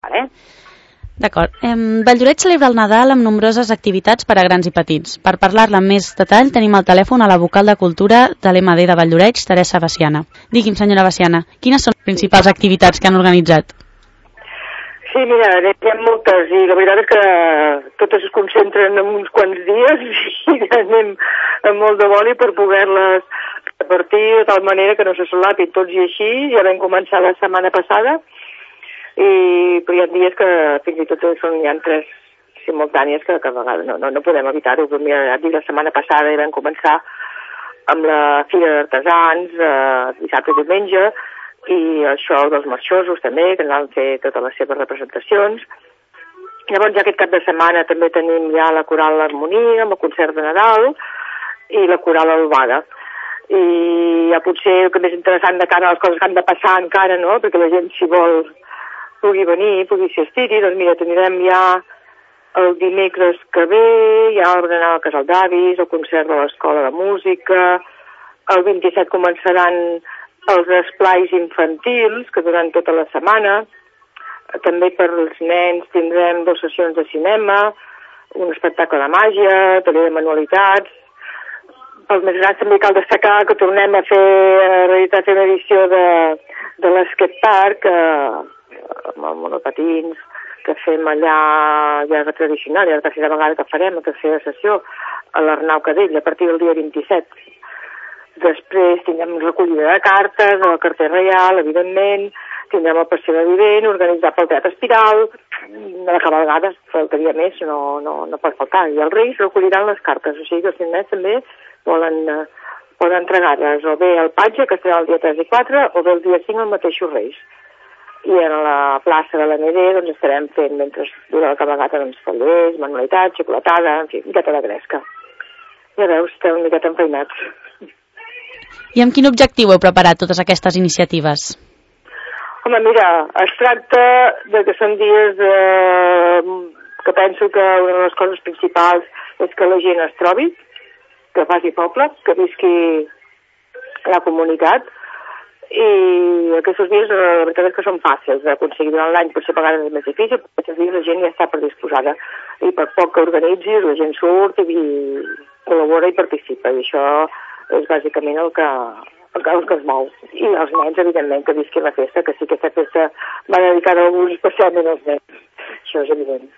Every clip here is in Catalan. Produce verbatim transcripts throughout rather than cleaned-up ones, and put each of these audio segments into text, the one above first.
Vale? D'acord. Eh, Valldoreix celebra el Nadal amb nombroses activitats per a grans i petits. Per parlar-la amb més detall tenim al telèfon a la vocal de Cultura de l'M D de Valldoreix, Teresa Veciana. Digui'm, senyora Veciana, quines són les principals activitats que han organitzat? Sí, mira, hi ha moltes i la veritat és que totes es concentren en uns quants dies i anem amb molt de boli per poder-les repartir de tal manera que no se solapin tots i així. Ja vam començar la setmana passada i però hi ha dies que fins i tot són, hi ha tres simultànies que, que a vegades no, no, no podem evitar-ho. Mira, ja dic, la setmana passada ja vam començar amb la Fira d'Artesans, eh, dissabte i diumenge, i el show dels marxosos també, que anaven a fer totes les seves representacions. Llavors ja aquest cap de setmana també tenim ja la Coral Harmonia, amb el concert de Nadal, i la Coral Albada. I ja potser el que més interessant de cara a les coses que han de passar encara, no?, perquè la gent, si vol, pugui venir, pugui assistir-hi, doncs mira, tindrem ja el dimecres que ve, ja el berenar al Casal d'Avis, el concert de l'Escola de Música, el vint-i-set començaran els esplais infantils, que duran tota la setmana, també per als nens tindrem dues sessions de cinema, un espectacle de màgia, taller de manualitats. Pels més grans també cal destacar que tornem a fer, a realitat, fer una edició de, de l'Skate Park, eh, amb els monopatins, que fem allà ja tradicional, ja la tercera vegada que farem, la tercera sessió, a l'Arnau Cadell, a partir del dia vint-i-set. Després tindrem recollida de cartes, el carter reial, evidentment, tindrem el passeig de vivent, organitzat pel Teatre Espiral, la cabalgada, faltaria més, no, no, no pot faltar. I els Reis recolliran les cartes, o sigui que els nens també volen, eh, poden entregar-les o bé al Patge, que serà el dia tres i quatre, o bé el dia cinc, els mateixos Reis. I a la plaça de l'M D doncs estarem fent, mentre dura la cabalgata, doncs tallers, manualitats, xocolatada, en fi, miqueta de gresca. Ja veus, estem una miqueta enfeinats. I amb quin objectiu heu preparat totes aquestes iniciatives? Home, mira, es tracta de que són dies eh, que penso que una de les coses principals és que la gent es trobi, que faci poble, que visqui la comunitat. I aquests dies la veritat és que són fàcils d'aconseguir. Durant l'any potser a vegades és més difícil, però aquests dies la gent ja està predisposada i per poc que organitzis la gent surt i col·labora i participa, i això és bàsicament el que, el que, el que es mou. I els nens, evidentment, que visquin la festa, que sí que aquesta festa va dedicada a alguns, especialment als nens. Això és evident.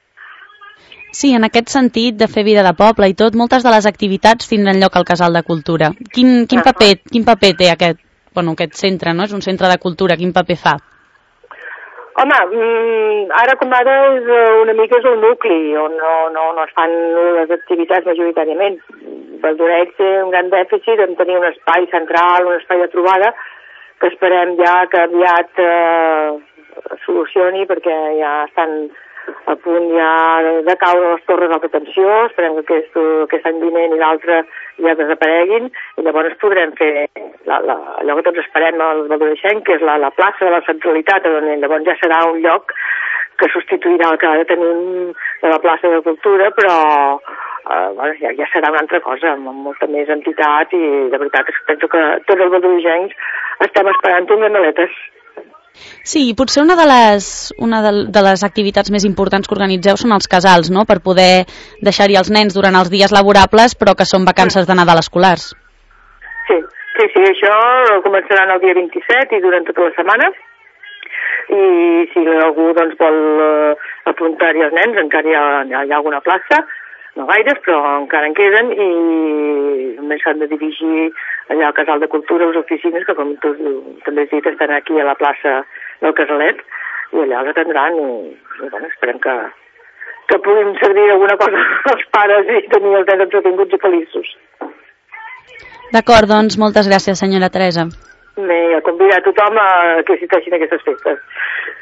Sí, en aquest sentit de fer vida de poble i tot, moltes de les activitats tindran lloc al Casal de Cultura. Quin, quin, paper, quin paper té aquest Bueno, aquest centre, no? És un centre de cultura. Quin paper fa? Home, ara com ara és una mica és el nucli, on no, no, no es fan les activitats majoritàriament. Valldoreix té un gran dèficit en tenir un espai central, un espai de trobada, que esperem ja que aviat eh, solucioni, perquè ja estan a punt ja de caure les torres d'alta tensió. Esperem que aquest, aquest any vinent i l'altre ja desapareguin, i llavors podrem fer la, la, allò que tots esperem als valldoreixencs, que és la, la plaça de la centralitat, on llavors ja serà un lloc que substituirà el que ara tenim de la plaça de Cultura, però eh, bueno, ja, ja serà una altra cosa, amb molta més entitat, i de veritat és que penso que tots els valldoreixencs estem esperant unes maletes. Sí, i potser una de les, una de, de les activitats més importants que organitzeu són els casals, no?, per poder deixar-hi els nens durant els dies laborables, però que són vacances de Nadal escolars. Sí, sí, sí, això començaran el dia vint-i-set i durant tota la setmana, i si algú doncs, vol uh, apuntar-hi els nens, encara hi ha, hi ha alguna plaça, no gaires, però encara en queden, i només s'han de dirigir allà al Casal de Cultura, les oficines, que com tu també has dit, estan aquí a la plaça del Casalet, i allà els atendran, i, i bueno, esperem que, que puguin servir alguna cosa als pares i tenir els nens entretinguts i feliços. D'acord, doncs moltes gràcies, senyora Teresa. Bé, a convidar a tothom a que assisteixin a aquestes festes.